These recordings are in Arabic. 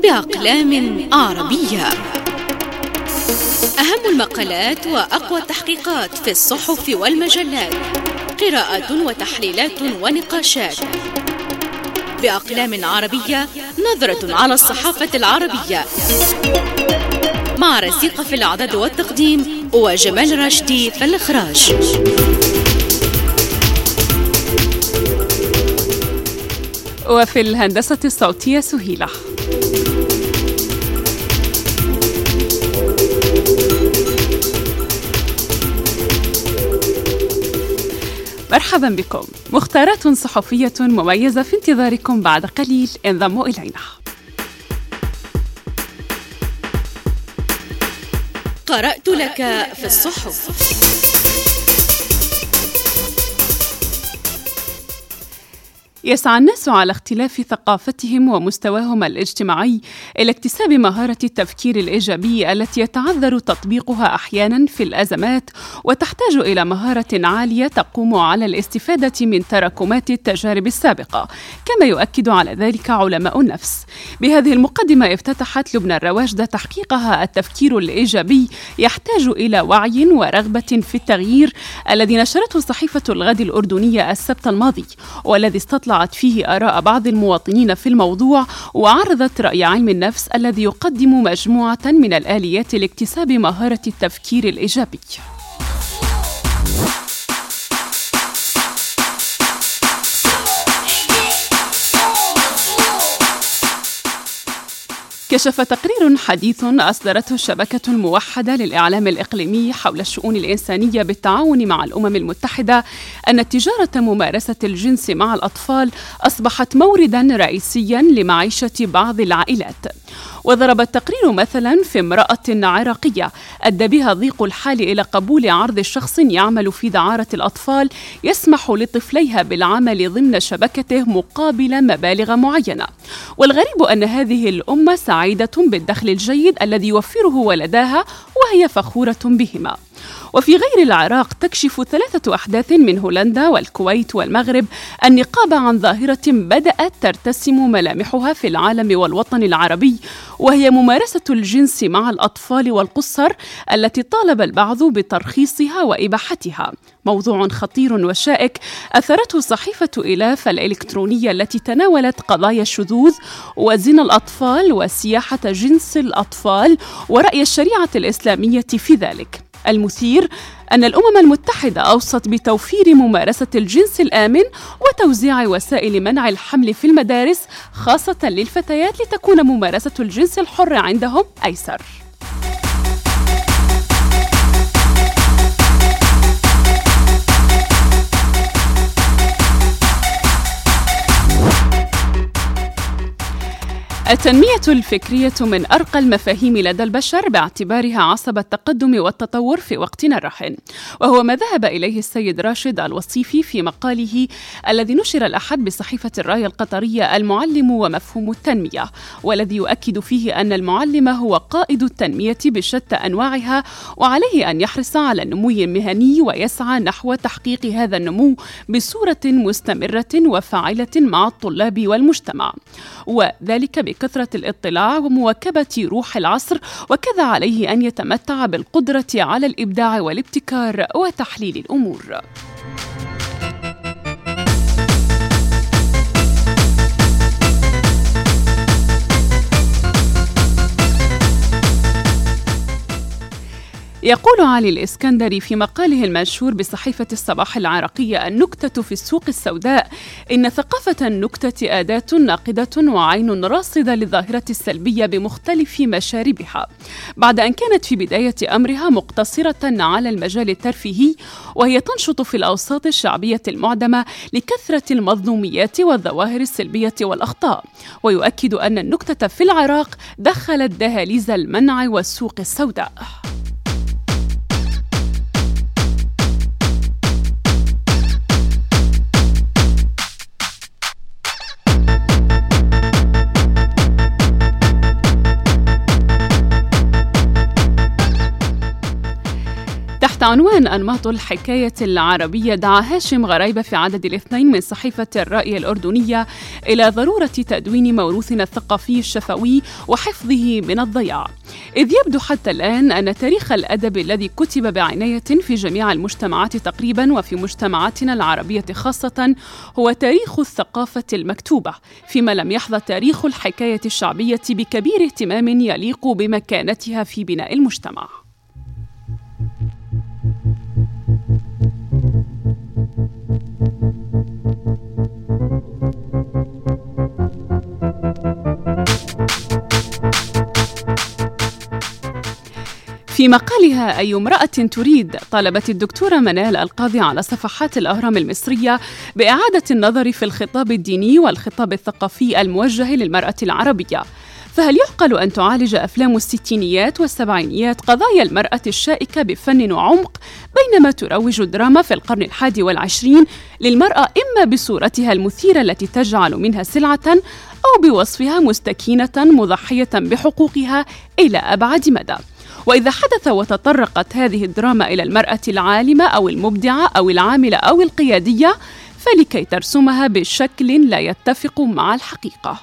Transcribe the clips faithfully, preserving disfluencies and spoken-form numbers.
بأقلام عربية. أهم المقالات وأقوى التحقيقات في الصحف والمجلات، قراءات وتحليلات ونقاشات بأقلام عربية، نظرة على الصحافة العربية، مع رزيقة في الإعداد والتقديم وجمال راشدي في الإخراج. وفي الهندسة الصوتية سهيلة. مرحبا بكم. مختارات صحفية مميزة في انتظاركم بعد قليل، انضموا إلينا. قرأت لك في الصحف. يسعى الناس على اختلاف ثقافتهم ومستواهم الاجتماعي إلى اكتساب مهارة التفكير الإيجابي التي يتعذر تطبيقها أحيانا في الأزمات، وتحتاج إلى مهارة عالية تقوم على الاستفادة من تراكمات التجارب السابقة، كما يؤكد على ذلك علماء النفس. بهذه المقدمة افتتحت لبنى الرواجدة تحقيقها التفكير الإيجابي يحتاج إلى وعي ورغبة في التغيير، الذي نشرته صحيفة الغد الأردنية السبت الماضي، والذي استطلع فيه آراء بعض المواطنين في الموضوع، وعرضت رأي علم النفس الذي يقدم مجموعة من الآليات لاكتساب مهارة التفكير الإيجابي. كشف تقرير حديث أصدرته الشبكة الموحدة للإعلام الإقليمي حول الشؤون الإنسانية بالتعاون مع الأمم المتحدة أن تجارة ممارسة الجنس مع الأطفال أصبحت مورداً رئيسياً لمعيشة بعض العائلات. وضرب التقرير مثلاً في امرأة عراقية أدى بها ضيق الحال إلى قبول عرض شخص يعمل في دعارة الأطفال يسمح لطفليها بالعمل ضمن شبكته مقابل مبالغ معينة. والغريب أن هذه الأمة سعيدة بالدخل الجيد الذي يوفره ولداها، وهي فخورة بهما. وفي غير العراق تكشف ثلاثة أحداث من هولندا والكويت والمغرب النقاب عن ظاهرة بدأت ترتسم ملامحها في العالم والوطن العربي، وهي ممارسة الجنس مع الأطفال والقُصّر التي طالب البعض بترخيصها وإباحتها. موضوع خطير وشائك أثرته صحيفة إلاف الإلكترونية التي تناولت قضايا الشذوذ وزنا الأطفال وسياحة جنس الأطفال ورأي الشريعة الإسلامية في ذلك. المثير أن الأمم المتحدة أوصت بتوفير ممارسة الجنس الآمن وتوزيع وسائل منع الحمل في المدارس، خاصة للفتيات، لتكون ممارسة الجنس الحر عندهم أيسر. التنمية الفكرية من أرقى المفاهيم لدى البشر باعتبارها عصب التقدم والتطور في وقتنا الراهن، وهو ما ذهب إليه السيد راشد الوصيفي في مقاله الذي نشر الأحد بصحيفة الراية القطرية المعلم ومفهوم التنمية، والذي يؤكد فيه أن المعلم هو قائد التنمية بشتى أنواعها، وعليه أن يحرص على النمو المهني ويسعى نحو تحقيق هذا النمو بصورة مستمرة وفاعلة مع الطلاب والمجتمع، وذلك بكثرة الاطلاع ومواكبة روح العصر. وكذا عليه أن يتمتع بالقدرة على الإبداع والابتكار وتحليل الأمور. يقول علي الإسكندري في مقاله المنشور بصحيفة الصباح العراقية: النكتة في السوق السوداء، إن ثقافة النكتة أداة ناقدة وعين راصدة للظاهرة السلبية بمختلف مشاربها، بعد أن كانت في بداية أمرها مقتصرة على المجال الترفيهي، وهي تنشط في الأوساط الشعبية المعدمة لكثرة المظلوميات والظواهر السلبية والأخطاء. ويؤكد أن النكتة في العراق دخلت دهاليز المنع والسوق السوداء. بعنوان أنماط الحكاية العربية، دعا هاشم غريبة في عدد الاثنين من صحيفة الرأي الأردنية إلى ضرورة تدوين موروثنا الثقافي الشفوي وحفظه من الضياع، إذ يبدو حتى الآن أن تاريخ الأدب الذي كتب بعناية في جميع المجتمعات تقريباً وفي مجتمعاتنا العربية خاصة هو تاريخ الثقافة المكتوبة، فيما لم يحظى تاريخ الحكاية الشعبية بكبير اهتمام يليق بمكانتها في بناء المجتمع. في مقالها أي امرأة تريد، طالبت الدكتورة منال القاضي على صفحات الأهرام المصرية بإعادة النظر في الخطاب الديني والخطاب الثقافي الموجه للمرأة العربية. فهل يعقل أن تعالج أفلام الستينيات والسبعينيات قضايا المرأة الشائكة بفن وعمق، بينما تروج الدراما في القرن الحادي والعشرين للمرأة إما بصورتها المثيرة التي تجعل منها سلعة، أو بوصفها مستكينة مضحية بحقوقها إلى أبعد مدى؟ وإذا حدث وتطرقت هذه الدراما إلى المرأة العالمة أو المبدعة أو العاملة أو القيادية، فلكي ترسمها بشكل لا يتفق مع الحقيقة.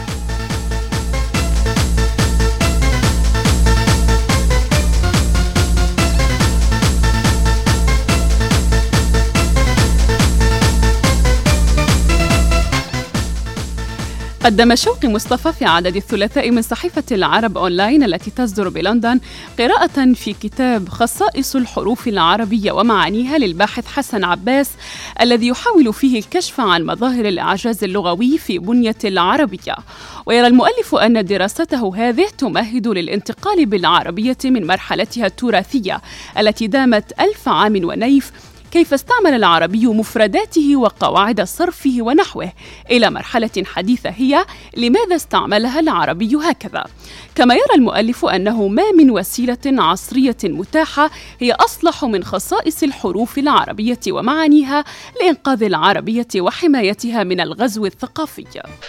قدم شوقي مصطفى في عدد الثلاثاء من صحيفة العرب أونلاين التي تصدر بلندن قراءة في كتاب خصائص الحروف العربية ومعانيها للباحث حسن عباس، الذي يحاول فيه الكشف عن مظاهر الإعجاز اللغوي في بنية العربية. ويرى المؤلف أن دراسته هذه تمهد للانتقال بالعربية من مرحلتها التراثية التي دامت ألف عام ونيف، كيف استعمل العربي مفرداته وقواعد صرفه ونحوه، إلى مرحلة حديثة هي لماذا استعملها العربي هكذا. كما يرى المؤلف أنه ما من وسيلة عصرية متاحة هي أصلح من خصائص الحروف العربية ومعانيها لإنقاذ العربية وحمايتها من الغزو الثقافي.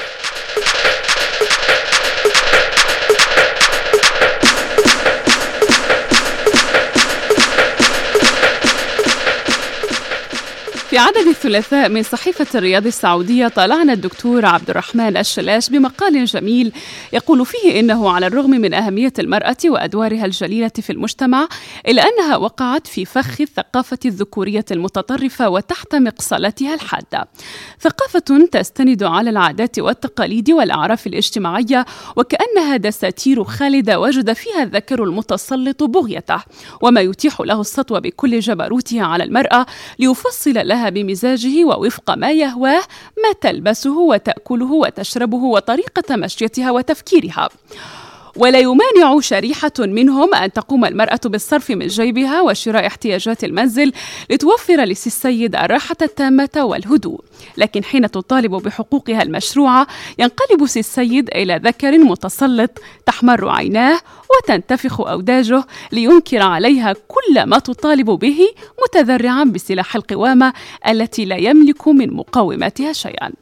في عدد الثلاثاء من صحيفة الرياض السعودية طالعنا الدكتور عبد الرحمن الشلاش بمقال جميل يقول فيه إنه على الرغم من أهمية المرأة وأدوارها الجليلة في المجتمع، إلا أنها وقعت في فخ الثقافة الذكورية المتطرفة وتحت مقصلتها الحادة، ثقافة تستند على العادات والتقاليد والأعراف الاجتماعية، وكأنها دساتير خالدة وجد فيها الذكر المتسلط بغيته، وما يتيح له السطو بكل جبروته على المرأة ليفصل لها بمزاجه ووفق ما يهواه ما تلبسه وتأكله وتشربه وطريقة مشيتها وتفكيرها. ولا يمانع شريحة منهم أن تقوم المرأة بالصرف من جيبها وشراء احتياجات المنزل لتوفر لسي السيد الراحة التامة والهدوء، لكن حين تطالب بحقوقها المشروعة ينقلب سي السيد إلى ذكر متسلط تحمر عيناه وتنتفخ أوداجه لينكر عليها كل ما تطالب به، متذرعا بسلاح القوامة التي لا يملك من مقاومتها شيئا.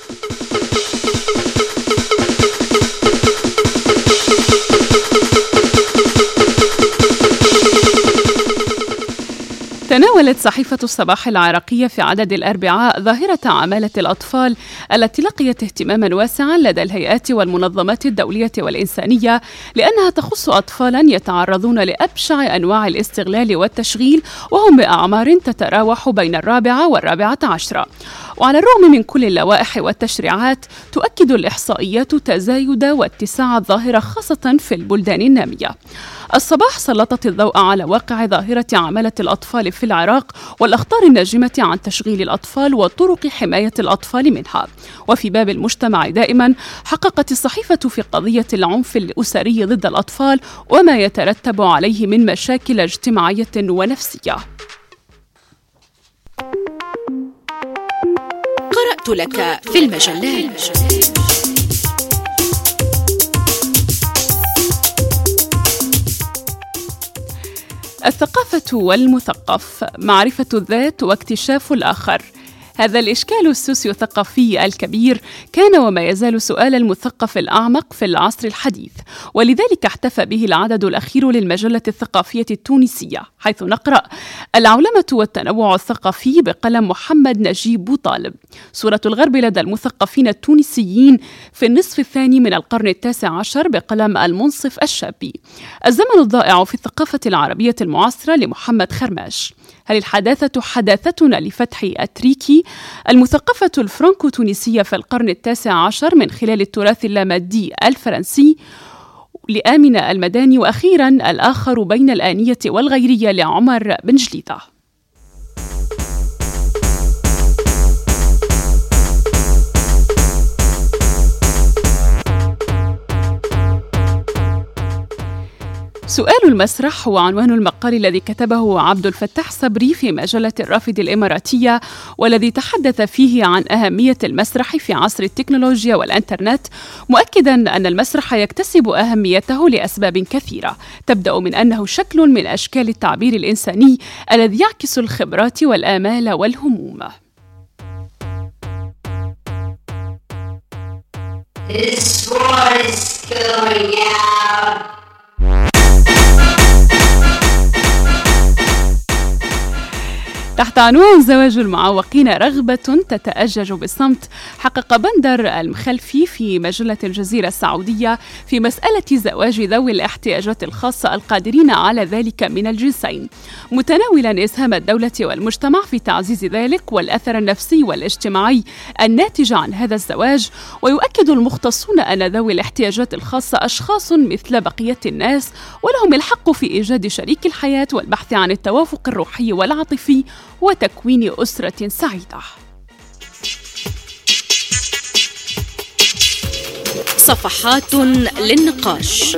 تناولت صحيفة الصباح العراقية في عدد الأربعاء ظاهرة عمالة الأطفال التي لقيت اهتماما واسعا لدى الهيئات والمنظمات الدولية والإنسانية، لأنها تخص أطفالا يتعرضون لأبشع أنواع الاستغلال والتشغيل، وهم بأعمار تتراوح بين الرابعة والرابعة عشرة. وعلى الرغم من كل اللوائح والتشريعات، تؤكد الإحصائيات تزايد واتساع الظاهرة خاصة في البلدان النامية. الصباح سلطت الضوء على واقع ظاهرة عمالة الأطفال في العراق والأخطار الناجمة عن تشغيل الأطفال وطرق حماية الأطفال منها. وفي باب المجتمع دائما، حققت الصحيفة في قضية العنف الأسري ضد الأطفال وما يترتب عليه من مشاكل اجتماعية ونفسية. قرأت لك في المجلات. الثقافة والمثقف، معرفة الذات واكتشاف الآخر، هذا الإشكال السوسيو-ثقافي الكبير كان وما يزال سؤال المثقف الأعمق في العصر الحديث، ولذلك احتفى به العدد الأخير للمجلة الثقافية التونسية، حيث نقرأ: العولمة والتنوع الثقافي بقلم محمد نجيب بوطالب، صورة الغرب لدى المثقفين التونسيين في النصف الثاني من القرن التاسع عشر بقلم المنصف الشابي، الزمن الضائع في الثقافة العربية المعاصرة لمحمد خرماش، هل الحداثة حداثتنا لفتح أتريكي، المثقفة الفرنكو تونسية في القرن التاسع عشر من خلال التراث اللامادي الفرنسي لآمنة المداني، وأخيرا الآخر بين الآنية والغيرية لعمر بن جليدة. سؤال المسرح هو عنوان المقال الذي كتبه عبد الفتاح صبري في مجلة الرافد الإماراتية، والذي تحدث فيه عن أهمية المسرح في عصر التكنولوجيا والإنترنت، مؤكدا أن المسرح يكتسب أهميته لأسباب كثيرة، تبدأ من أنه شكل من أشكال التعبير الإنساني الذي يعكس الخبرات والآمال والهموم. This war is going out. تحت عنوان زواج المعوقين رغبة تتأجج بالصمت، حقق بندر المخلفي في مجلة الجزيرة السعودية في مسألة زواج ذوي الاحتياجات الخاصة القادرين على ذلك من الجنسين، متناولا إسهام الدولة والمجتمع في تعزيز ذلك والأثر النفسي والاجتماعي الناتج عن هذا الزواج. ويؤكد المختصون أن ذوي الاحتياجات الخاصة أشخاص مثل بقية الناس، ولهم الحق في إيجاد شريك الحياة والبحث عن التوافق الروحي والعاطفي وتكوين أسرة سعيدة. صفحات للنقاش.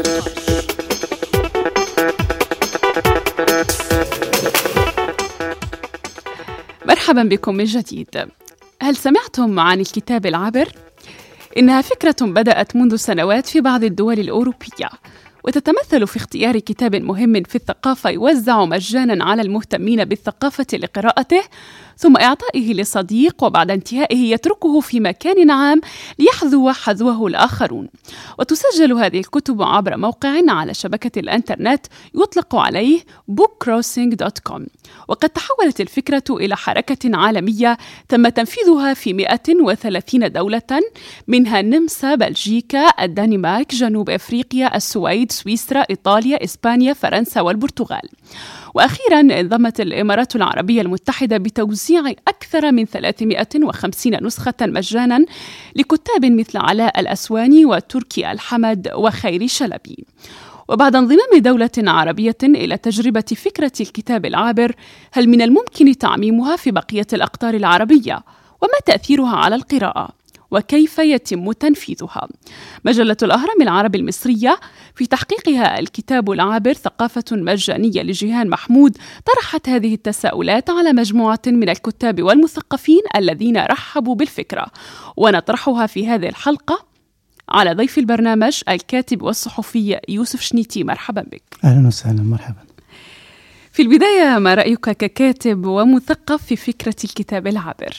مرحبا بكم من جديد. هل سمعتم عن الكتاب العابر؟ إنها فكرة بدأت منذ سنوات في بعض الدول الأوروبية، وتتمثل في اختيار كتاب مهم في الثقافة يوزع مجانا على المهتمين بالثقافة لقراءته، ثم إعطائه لصديق، وبعد انتهائه يتركه في مكان عام ليحذو حذوه الآخرون. وتسجل هذه الكتب عبر موقع على شبكة الإنترنت يطلق عليه بوك كروسنج دوت كوم، وقد تحولت الفكرة إلى حركة عالمية تم تنفيذها في مئة وثلاثين دولة، منها النمسا، بلجيكا، الدنمارك، جنوب أفريقيا، السويد، سويسرا، إيطاليا، إسبانيا، فرنسا والبرتغال. وأخيرا انضمت الإمارات العربية المتحدة بتوزيع أكثر من ثلاثمئة وخمسين نسخة مجانا لكتاب مثل علاء الأسواني وتركي الحمد وخيري شلبي. وبعد انضمام دولة عربية إلى تجربة فكرة الكتاب العابر، هل من الممكن تعميمها في بقية الأقطار العربية؟ وما تأثيرها على القراءة؟ وكيف يتم تنفيذها؟ مجلة الأهرام العربي المصرية في تحقيقها الكتاب العابر ثقافة مجانية لجيهان محمود طرحت هذه التساؤلات على مجموعة من الكتاب والمثقفين الذين رحبوا بالفكرة، ونطرحها في هذه الحلقة على ضيف البرنامج الكاتب والصحفي يوسف شنيتي. مرحبا بك. أهلا وسهلا. مرحبا. في البداية، ما رأيك ككاتب ومثقف في فكرة الكتاب العابر؟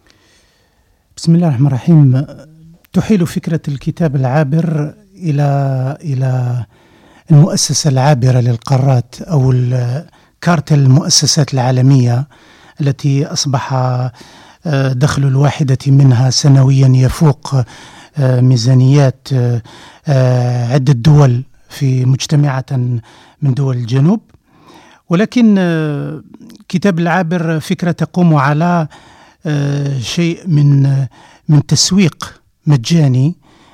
بسم الله الرحمن الرحيم. تحيل فكرة الكتاب العابر إلى إلى المؤسسة العابرة للقارات أو كارتل المؤسسات العالمية التي أصبح دخل الواحدة منها سنويا يفوق ميزانيات عدة دول في مجتمعة من دول الجنوب. ولكن كتاب العابر فكرة تقوم على شيء من من تسويق مجاني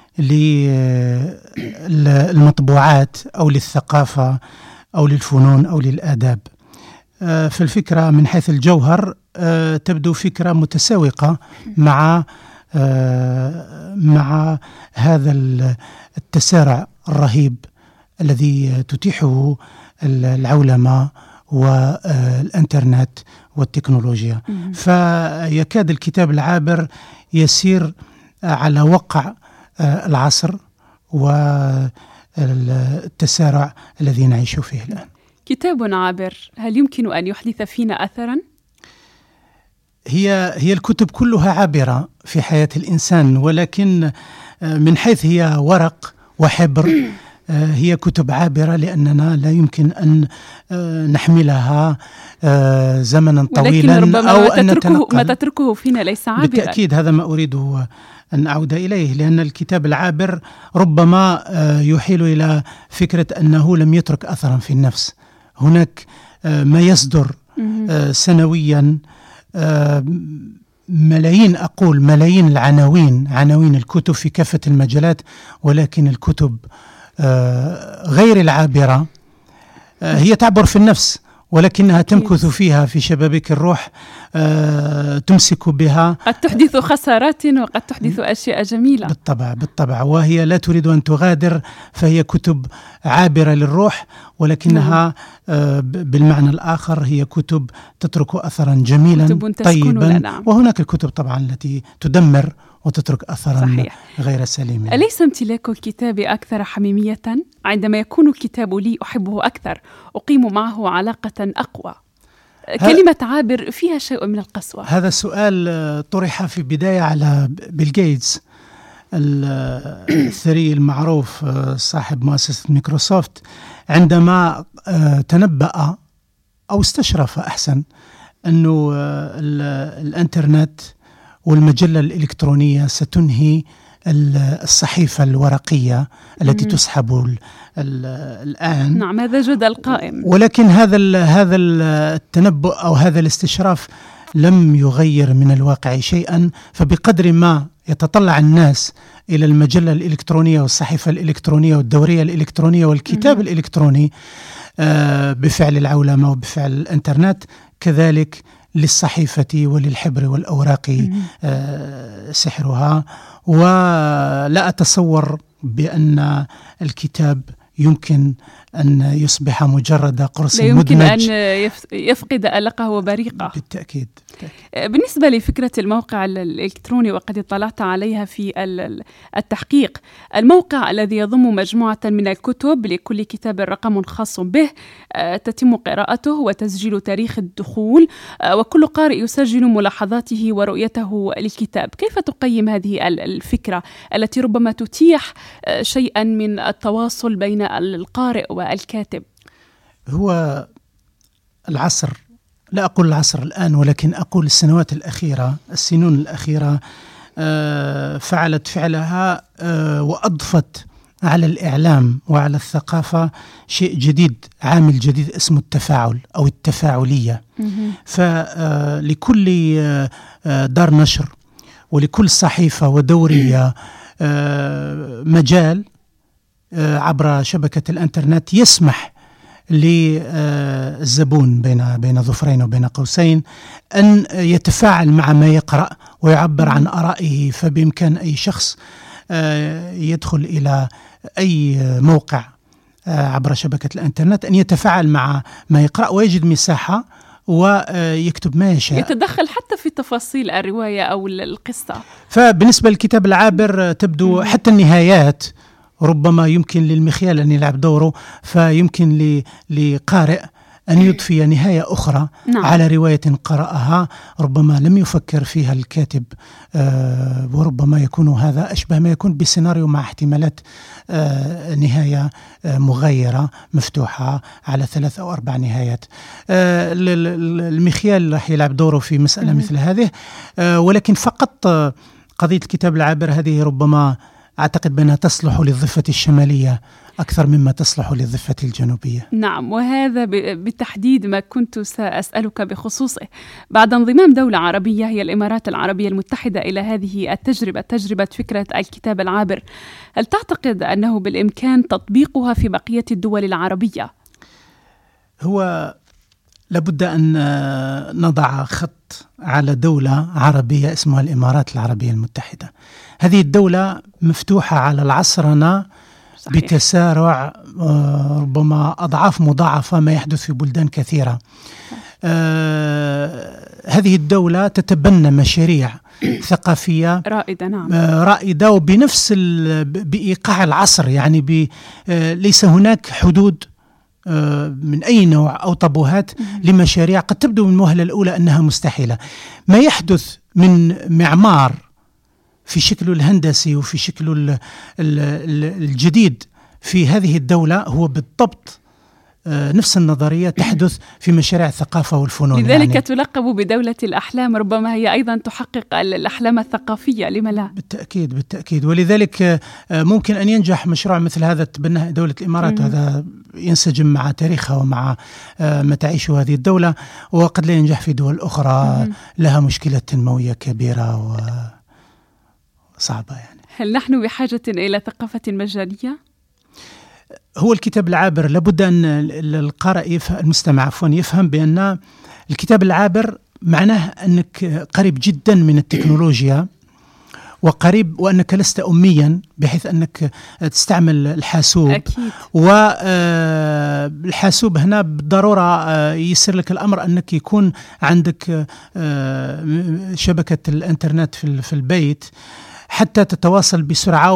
للمطبوعات أو للثقافة أو للفنون أو للآداب. فالفكرة من حيث الجوهر تبدو فكرة متساوقة مع مع هذا التسارع الرهيب الذي تتيحه العولمة والإنترنت والتكنولوجيا. فيكاد الكتاب العابر يسير على وقع العصر والتسارع الذي نعيش فيه الآن. كتاب عابر هل يمكن أن يحدث فينا أثرا؟ هي هي الكتب كلها عابرة في حياة الإنسان، ولكن من حيث هي ورق وحبر هي كتب عابرة، لأننا لا يمكن أن نحملها زمنا طويلا أو أن نتنقل. ما تتركه فينا ليس عابرا. بالتأكيد هذا ما أريد أن أعود إليه، لأن الكتاب العابر ربما يحيل إلى فكرة أنه لم يترك أثرا في النفس. هناك ما يصدر سنويا ملايين، أقول ملايين العناوين، عناوين الكتب في كافة المجالات، ولكن الكتب غير العابرة هي تعبر في النفس، ولكنها تمكث فيها في شبابيك الروح، تمسك بها، قد تحدث خسارات وقد تحدث أشياء جميلة. بالطبع بالطبع وهي لا تريد أن تغادر، فهي كتب عابرة للروح، ولكنها نعم. بالمعنى الآخر هي كتب تترك أثرا جميلا طيبا. وهناك الكتب طبعا التي تدمر وتترك أثرا صحيح. غير سليم. أليس امتلاك الكتاب أكثر حميمية؟ عندما يكون الكتاب لي أحبه أكثر، أقيم معه علاقة أقوى. كلمة عابر فيها شيء من القسوة. هذا السؤال طرح في بداية على بيل جيتس الثري المعروف صاحب مؤسسة مايكروسوفت، عندما تنبأ أو استشرف أحسن أنه الإنترنت والمجلة الإلكترونية ستنهي الصحيفة الورقية التي تسحب الآن. نعم، هذا جدل قائم. ولكن هذا هذا التنبؤ أو هذا الاستشراف لم يغير من الواقع شيئا، فبقدر ما يتطلع الناس إلى المجلة الإلكترونية والصحيفة الإلكترونية والدورية الإلكترونية والكتاب الإلكتروني بفعل العولمة وبفعل الإنترنت، كذلك للصحيفة وللحبر والأوراق سحرها. ولا أتصور بأن الكتاب يمكن أن يصبح مجرد قرص مدمج، لا يمكن أن يفقد ألقه وبريقه. بالتأكيد. بالتأكيد. بالنسبة لفكرة الموقع الإلكتروني، وقد اطلعت عليها في التحقيق، الموقع الذي يضم مجموعة من الكتب، لكل كتاب رقم خاص به، تتم قراءته وتسجيل تاريخ الدخول، وكل قارئ يسجل ملاحظاته ورؤيته للكتاب. كيف تقيم هذه الفكرة التي ربما تتيح شيئا من التواصل بين القارئ والكاتب؟ هو العصر، لا أقول العصر الآن، ولكن أقول السنوات الأخيرة، السنون الأخيرة فعلت فعلها وأضفت على الإعلام وعلى الثقافة شيء جديد، عامل جديد اسمه التفاعل أو التفاعلية. فلكل دار نشر ولكل صحيفة ودورية مجال عبر شبكة الإنترنت يسمح للزبون بين بين ظفرين وبين قوسين أن يتفاعل مع ما يقرأ ويعبر عن آرائه. فبإمكان أي شخص يدخل إلى أي موقع عبر شبكة الإنترنت أن يتفاعل مع ما يقرأ ويجد مساحة ويكتب ما يشاء، يتدخل حتى في تفاصيل الرواية أو القصة. فبالنسبة للكتاب العابر تبدو حتى النهايات ربما يمكن للمخيال أن يلعب دوره، فيمكن لقارئ أن يضفي نهاية أخرى نعم. على رواية قرأها ربما لم يفكر فيها الكاتب، آه وربما يكون هذا أشبه ما يكون بسيناريو مع احتمالات آه نهاية آه مغايرة مفتوحة على ثلاث أو أربع نهايات. آه المخيال راح يلعب دوره في مسألة م- مثل هذه، آه ولكن فقط آه قضية الكتاب العابر هذه ربما أعتقد بأنها تصلح للضفة الشمالية أكثر مما تصلح للضفة الجنوبية. نعم، وهذا بالتحديد ما كنت سأسألك بخصوصه. بعد انضمام دولة عربية هي الإمارات العربية المتحدة إلى هذه التجربة، تجربة فكرة الكتاب العابر، هل تعتقد أنه بالإمكان تطبيقها في بقية الدول العربية؟ هو لابد أن نضع خط على دولة عربية اسمها الإمارات العربية المتحدة. هذه الدولة مفتوحة على العصرنة صحيح. بتسارع ربما أضعاف مضاعفة ما يحدث في بلدان كثيرة. آه هذه الدولة تتبنى مشاريع ثقافية رائدة نعم. رائدة وبنفس بإيقاع العصر، يعني ليس هناك حدود من أي نوع أو طابوهات لمشاريع قد تبدو من المهلة الأولى أنها مستحيلة. ما يحدث من معمار في شكله الهندسي وفي شكله الجديد في هذه الدولة هو بالضبط نفس النظرية تحدث في مشاريع الثقافة والفنون. لذلك يعني تلقب بدولة الأحلام، ربما هي أيضا تحقق الأحلام الثقافية، لما لا؟ بالتأكيد بالتأكيد. ولذلك ممكن أن ينجح مشروع مثل هذا تبناه دولة الإمارات، وهذا ينسجم مع تاريخها ومع ما تعيشه هذه الدولة، وقد لا ينجح في دول أخرى لها مشكلة تنموية كبيرة وصعبة يعني. هل نحن بحاجة إلى ثقافة مجانية؟ هو الكتاب العابر لابد أن القارئ المستمع عفوا يفهم بأن الكتاب العابر معناه أنك قريب جدا من التكنولوجيا، وقريب وأنك لست أميا بحيث أنك تستعمل الحاسوب. أكيد. والحاسوب هنا بالضرورة يسر لك الأمر أنك يكون عندك شبكة الإنترنت في البيت حتى تتواصل بسرعة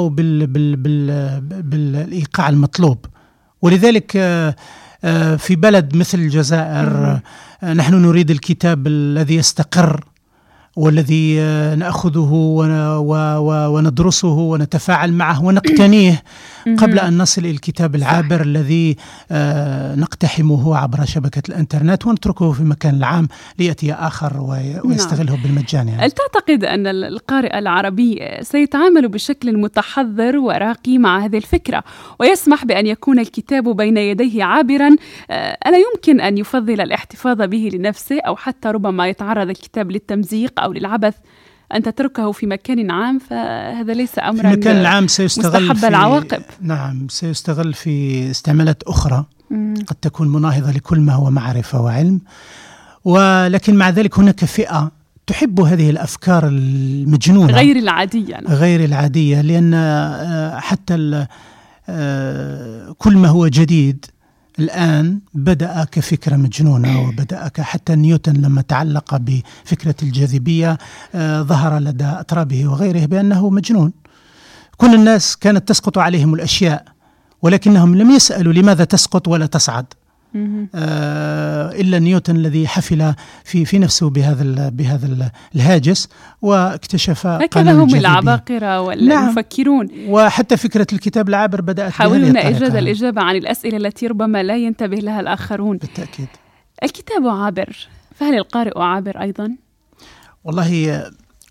وبالإيقاع المطلوب. ولذلك في بلد مثل الجزائر نحن نريد الكتاب الذي يستقر والذي نأخذه وندرسه ونتفاعل معه ونقتنيه قبل أن نصل إلى الكتاب العابر الذي نقتحمه عبر شبكة الإنترنت ونتركه في المكان العام ليأتي آخر ويستغله بالمجان يعني. هل تعتقد أن القارئ العربي سيتعامل بشكل متحضر وراقي مع هذه الفكرة ويسمح بأن يكون الكتاب بين يديه عابرا؟ ألا يمكن أن يفضل الاحتفاظ به لنفسه، أو حتى ربما يتعرض الكتاب للتمزيق أو للعبث أن تتركه في مكان عام؟ فهذا ليس أمرا في المكان العام سيستغل مستحب العواقب. نعم، سيستغل في استعمالات أخرى مم. قد تكون مناهضة لكل ما هو معرفة وعلم. ولكن مع ذلك هناك فئة تحب هذه الأفكار المجنونة غير العادية. نعم. غير العادية، لأن حتى كل ما هو جديد الآن بدأ كفكرة مجنونة، وبدأ حتى نيوتن لما تعلق بفكرة الجاذبية آه ظهر لدى أترابه وغيره بأنه مجنون. كل الناس كانت تسقط عليهم الأشياء ولكنهم لم يسألوا لماذا تسقط ولا تصعد، آه إلا نيوتن الذي حفل في في نفسه بهذا بهذا الهاجس واكتشف قانون الجاذبية. هكذا هم العباقرة والمفكرون. نعم. وحتى فكرة الكتاب العابر بدأت حاولنا إيجاد الإجابة عن الأسئلة التي ربما لا ينتبه لها الآخرون. بالتأكيد. الكتاب عابر، فهل القارئ عابر أيضا؟ والله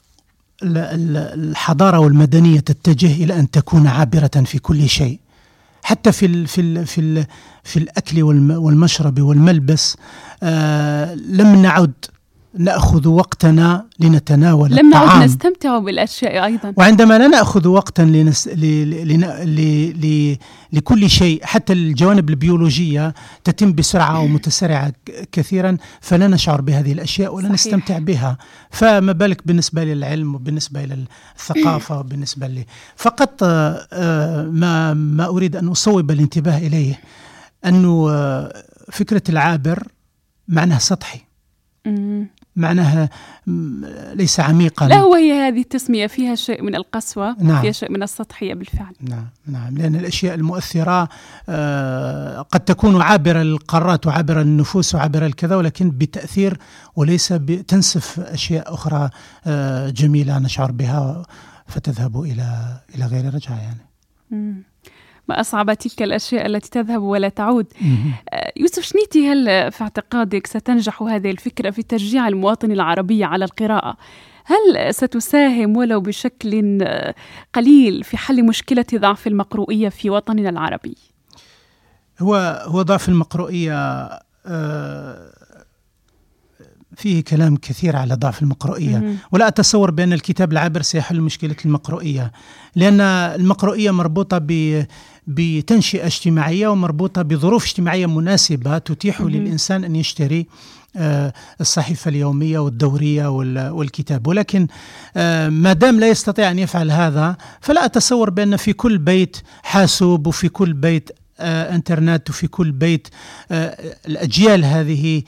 الحضارة والمدنية تتجه إلى أن تكون عابرة في كل شيء، حتى في ال في ال في ال في الأكل والمشرب والملبس. آه لم نعد نأخذ وقتنا لنتناول لم الطعام، نعد نستمتع بالأشياء أيضا. وعندما لا نأخذ وقتا لنس ل ل ل ل لكل شيء، حتى الجوانب البيولوجية تتم بسرعة ومتسارعة كثيرا، فلا نشعر بهذه الأشياء ولا صحيح. نستمتع بها. فما بالك بالنسبة للعلم وبالنسبة للثقافة وبالنسبة لي. فقط ما ما أريد أن أصوب الانتباه إليه أنه فكرة العابر معناها سطحي، معناها ليس عميقا. لا، وهي هذه التسمية فيها شيء من القسوة. نعم. فيها شيء من السطحية بالفعل. نعم نعم لأن الأشياء المؤثرة آه قد تكون عابرة للقارات وعابرة للنفوس وعابرة لكذا، ولكن بتأثير وليس تنسف أشياء أخرى آه جميلة نشعر بها فتذهب إلى إلى غير رجعة يعني. مم. ما أصعب تلك الأشياء التي تذهب ولا تعود. يوسف شنيتي، هل في اعتقادك ستنجح هذه الفكرة في تشجيع المواطن العربي على القراءة؟ هل ستساهم ولو بشكل قليل في حل مشكلة ضعف المقروئية في وطننا العربي؟ هو هو ضعف المقروئية آه فيه كلام كثير على ضعف المقروئية، ولا أتصور بأن الكتاب العابر سيحل مشكلة المقروئية، لأن المقروئية مربوطة بتنشئة اجتماعية ومربوطة بظروف اجتماعية مناسبة تتيح للإنسان أن يشتري الصحيفة اليومية والدورية والكتاب. ولكن ما دام لا يستطيع أن يفعل هذا، فلا أتصور بأن في كل بيت حاسوب وفي كل بيت آه، انترنت وفي كل بيت آه، الأجيال هذه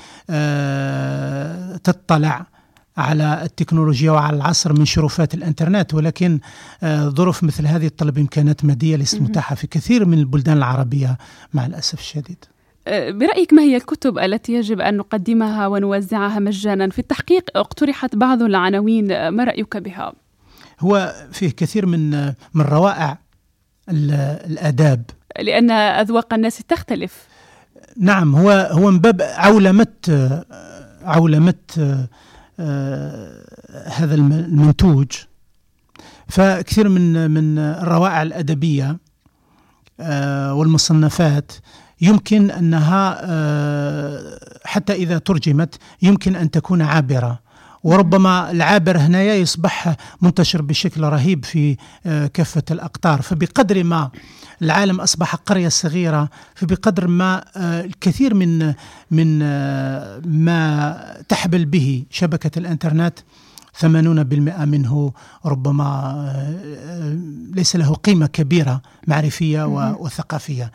آه، تطلع على التكنولوجيا وعلى العصر من شرفات الانترنت. ولكن آه، ظروف مثل هذه تطلب إمكانات مادية ليست متاحة في كثير من البلدان العربية مع الأسف الشديد. برأيك ما هي الكتب التي يجب أن نقدمها ونوزعها مجانا؟ في التحقيق اقترحت بعض العناوين، ما رأيك بها؟ هو فيه كثير من من روائع الآداب، لأن أذواق الناس تختلف. نعم، هو هو من باب عولمة عولمة هذا المنتوج. فكثير من من الروائع الأدبية والمصنفات يمكن أنها حتى إذا ترجمت يمكن أن تكون عابرة، وربما العابر هنا يصبح منتشر بشكل رهيب في كافة الأقطار. فبقدر ما العالم أصبح قرية صغيرة، فبقدر ما الكثير من من ما تحبل به شبكة الإنترنت ثمانين بالمئة منه ربما ليس له قيمة كبيرة معرفية وثقافية.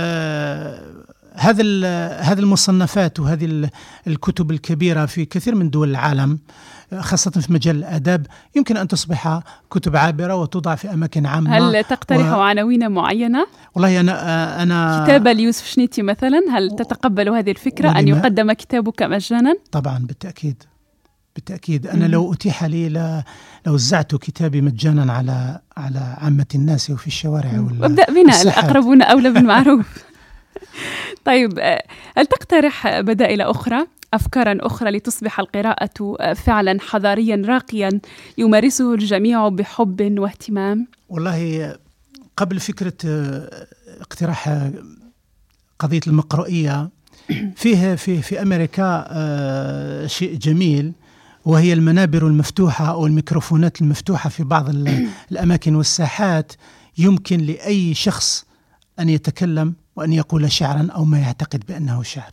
هذا هذه المصنفات وهذه الكتب الكبيرة في كثير من دول العالم خاصة في مجال الآداب يمكن أن تصبح كتب عابرة وتوضع في أماكن عامة. هل تقترح و... عناوين معينة؟ والله أنا أنا كتاب ليوسف شنيتي مثلا، هل تتقبل هذه الفكرة أن يقدم كتابك مجانا؟ طبعا بالتأكيد بالتأكيد. أنا لو أتيح لي ل... لو وزعت كتابي مجانا على على عامة الناس وفي الشوارع وابدأ بنا، الأقربون أولى بالمعروف. طيب، هل تقترح بدائل أخرى، أفكارا أخرى لتصبح القراءة فعلا حضاريا راقيا يمارسه الجميع بحب واهتمام؟ والله قبل فكرة اقتراح قضية المقروئية، فيه في في أمريكا شيء جميل، وهي المنابر المفتوحة أو الميكروفونات المفتوحة في بعض الأماكن والساحات. يمكن لأي شخص أن يتكلم وأن يقول شعرا أو ما يعتقد بأنه شعر.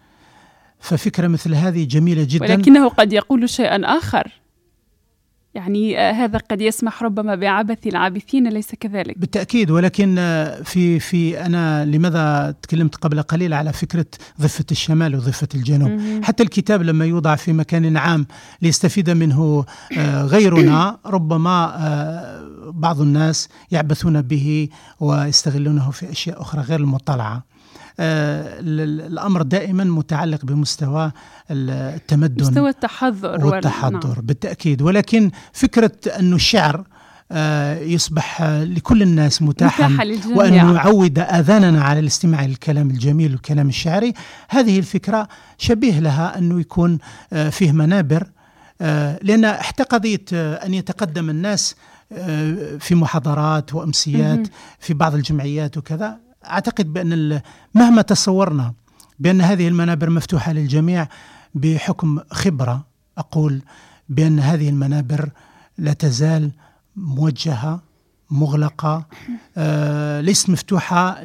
ففكرة مثل هذه جميلة جدا، ولكنه قد يقول شيئا آخر، يعني هذا قد يسمح ربما بعبث العابثين، ليس كذلك؟ بالتأكيد. ولكن في في أنا لماذا تكلمت قبل قليل على فكرة ضفة الشمال وضفة الجنوب؟ م- حتى الكتاب لما يوضع في مكان عام ليستفيد منه غيرنا، ربما بعض الناس يعبثون به ويستغلونه في أشياء أخرى غير المطلعة. الأمر دائما متعلق بمستوى التمدن، مستوى التحضر والتحضر نعم. بالتأكيد. ولكن فكرة أن الشعر يصبح لكل الناس متاحا متاح وأن يعود آذاننا على الاستماع للكلام الجميل والكلام الشعري، هذه الفكرة شبيه لها أنه يكون فيه منابر، لأن حتى قضية أن يتقدم الناس في محاضرات وأمسيات في بعض الجمعيات وكذا، أعتقد بأن مهما تصورنا بأن هذه المنابر مفتوحة للجميع، بحكم خبرة أقول بأن هذه المنابر لا تزال موجهة مغلقة، آه ليست مفتوحة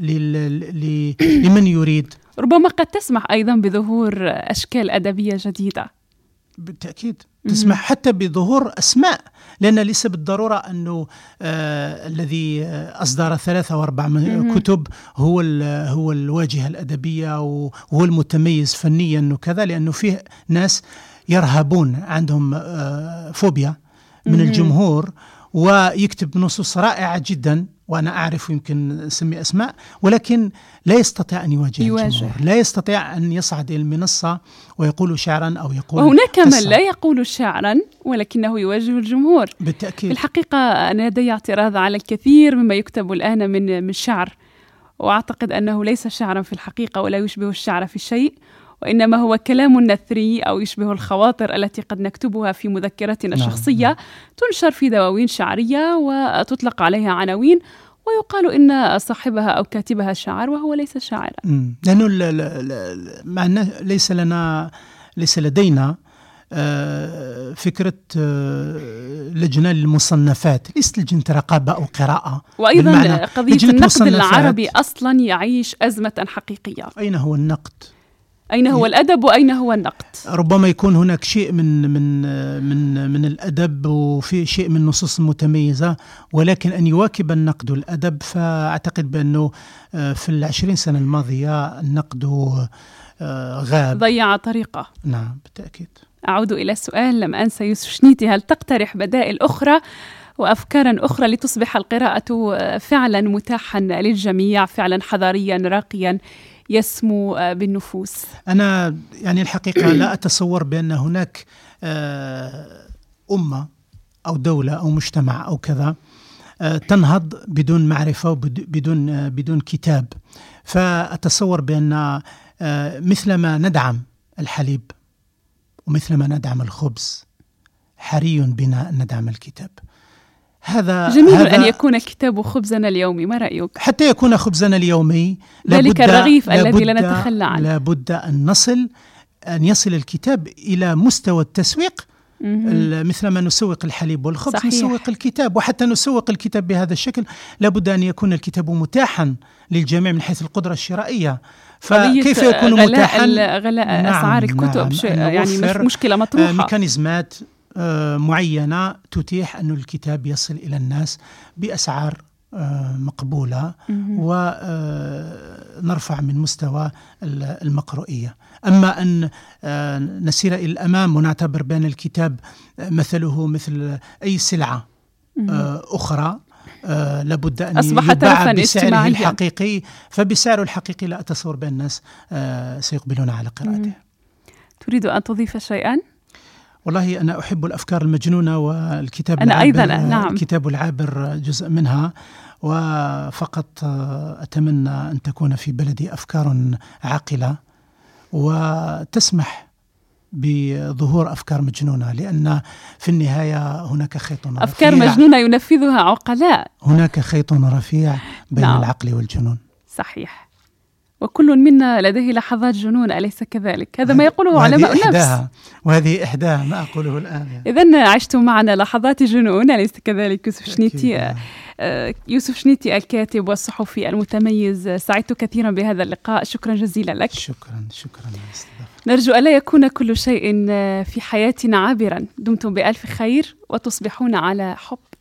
لمن يريد. ربما قد تسمح أيضا بظهور أشكال أدبية جديدة. بالتأكيد تسمح حتى بظهور أسماء، لأن ليس بالضرورة أنه آه الذي أصدر ثلاثة وأربع كتب هو هو الواجهة الأدبية وهو المتميز فنيا وكذا، لأنه فيه ناس يرهبون، عندهم آه فوبيا من الجمهور، ويكتب نصوص رائعة جدا، وأنا أعرف يمكن أسمي أسماء، ولكن لا يستطيع أن يواجه, يواجه. الجمهور، لا يستطيع أن يصعد إلى المنصة ويقول شعرا أو يقول. وهناك من لا يقول شعرا ولكنه يواجه الجمهور. بالتأكيد. في الحقيقة أنا لدي اعتراض على الكثير مما يكتب الآن من من شعر، وأعتقد أنه ليس شعرا في الحقيقة ولا يشبه الشعر في شيء، وإنما هو كلام نثري أو يشبه الخواطر التي قد نكتبها في مذكرتنا الشخصية، نعم. تنشر في دواوين شعرية وتطلق عليها عناوين، ويقال إن صاحبها أو كاتبها شاعر وهو ليس شاعرا. لأنه مع ليس لنا ليس لدينا فكرة لجنة للمصنفات، ليست لجنة رقابة أو قراءة. وأيضا قضية النقد العربي أصلا يعيش أزمة حقيقية. أين هو النقد؟ أين هو الأدب وأين هو النقد؟ ربما يكون هناك شيء من من من من الأدب وفي شيء من النصوص المتميزة، ولكن أن يواكب النقد الأدب، فأعتقد بأنه في العشرين سنة الماضية النقد غاب، ضيع طريقة. نعم بالتأكيد. أعود إلى السؤال، لم أنسى يوسف شنيتي، هل تقترح بدائل أخرى وأفكارا أخرى لتصبح القراءة فعلا متاحا للجميع، فعلا حضاريا راقيا يسمو بالنفوس؟ أنا يعني الحقيقة لا أتصور بأن هناك أمة أو دولة أو مجتمع أو كذا تنهض بدون معرفة وبدون بدون كتاب. فأتصور بأن مثلما ندعم الحليب ومثلما ندعم الخبز حري بنا أن ندعم الكتاب. هذا جميل هذا أن يكون الكتاب خبزنا اليومي، ما رأيك؟ حتى يكون خبزنا اليومي ذلك الرغيف الذي لا نتخلى عنه. لابد أن نصل أن يصل الكتاب إلى مستوى التسويق مثلما نسوق الحليب والخبز. صحيح. نسوق الكتاب، وحتى نسوق الكتاب بهذا الشكل لابد أن يكون الكتاب متاحا للجميع من حيث القدرة الشرائية. فكيف يكون غلاء متاحا؟ غلاء نعم أسعار الكتب نعم شيء يعني مش مشكلة مطروحة. ميكانيزمات معينة تتيح أن الكتاب يصل إلى الناس بأسعار مقبولة ونرفع من مستوى المقروئية. أما أن نسير إلى الأمام ونعتبر بأن الكتاب مثله مثل أي سلعة أخرى لابد أن يباع بسعره الحقيقي، فبسعره الحقيقي لا أتصور بأن الناس سيقبلون على قراءته. تريد أن تضيف شيئا؟ والله أنا أحب الأفكار المجنونة، والكتاب أنا العابر أيضا نعم. الكتاب العابر جزء منها، وفقط أتمنى أن تكون في بلدي أفكار عاقلة وتسمح بظهور أفكار مجنونة، لأن في النهاية هناك خيط رفيع. أفكار مجنونة ينفذها عقلاء. هناك خيط رفيع بين نعم. العقل والجنون. صحيح. وكل منا لديه لحظات جنون، أليس كذلك؟ هذا ما يقوله علماء النفس، وهذه إحداها ما أقوله الآن. إذن عشتم معنا لحظات جنون، أليس كذلك يوسف شنيتي؟ يوسف شنيتي الكاتب والصحفي المتميز، سعدت كثيرا بهذا اللقاء، شكرا جزيلا لك. شكرا شكرا. نرجو ألا يكون كل شيء في حياتنا عابرا. دمتم بألف خير وتصبحون على حب.